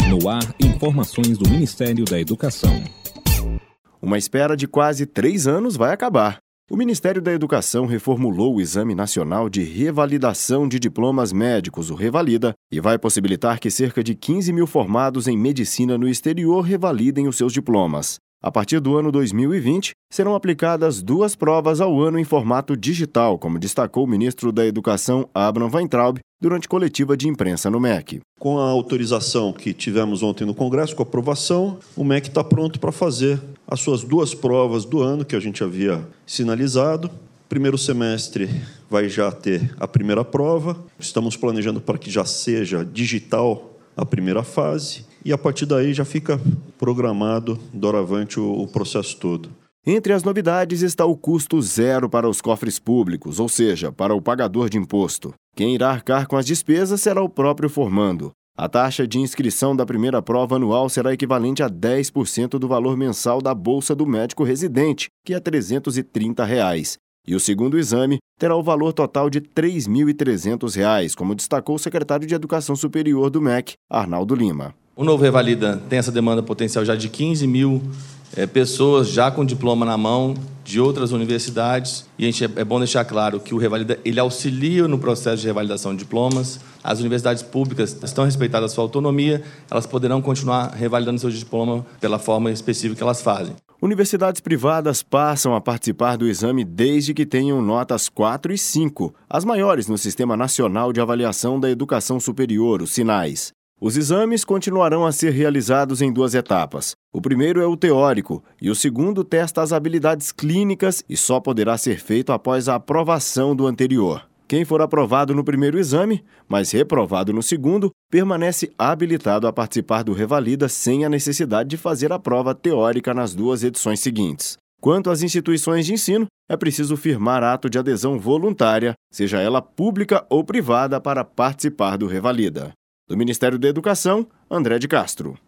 No ar, informações do Ministério da Educação. Uma espera de quase 3 anos vai acabar. O Ministério da Educação reformulou o Exame Nacional de Revalidação de Diplomas Médicos, o Revalida, e vai possibilitar que cerca de 15 mil formados em medicina no exterior revalidem os seus diplomas. A partir do ano 2020, serão aplicadas 2 provas ao ano em formato digital, como destacou o ministro da Educação, Abraham Weintraub, durante coletiva de imprensa no MEC. Com a autorização que tivemos ontem no Congresso, com a aprovação, o MEC está pronto para fazer as suas 2 provas do ano, que a gente havia sinalizado. Primeiro semestre vai já ter a primeira prova. Estamos planejando para que já seja digital a primeira fase. E a partir daí já fica programado, doravante, o processo todo. Entre as novidades está o custo zero para os cofres públicos, ou seja, para o pagador de imposto. Quem irá arcar com as despesas será o próprio formando. A taxa de inscrição da primeira prova anual será equivalente a 10% do valor mensal da Bolsa do Médico Residente, que é R$ 330. E o segundo exame terá o valor total de R$ 3.300, como destacou o secretário de Educação Superior do MEC, Arnaldo Lima. O novo Revalida tem essa demanda potencial já de 15 mil pessoas já com diploma na mão de outras universidades. E é bom deixar claro que o Revalida ele auxilia no processo de revalidação de diplomas. As universidades públicas estão respeitadas a sua autonomia, elas poderão continuar revalidando seu diploma pela forma específica que elas fazem. Universidades privadas passam a participar do exame desde que tenham notas 4 e 5, as maiores no Sistema Nacional de Avaliação da Educação Superior, os SINAES. Os exames continuarão a ser realizados em 2 etapas. O primeiro é o teórico e o segundo testa as habilidades clínicas e só poderá ser feito após a aprovação do anterior. Quem for aprovado no primeiro exame, mas reprovado no segundo, permanece habilitado a participar do Revalida sem a necessidade de fazer a prova teórica nas 2 edições seguintes. Quanto às instituições de ensino, é preciso firmar ato de adesão voluntária, seja ela pública ou privada, para participar do Revalida. Do Ministério da Educação, André de Castro.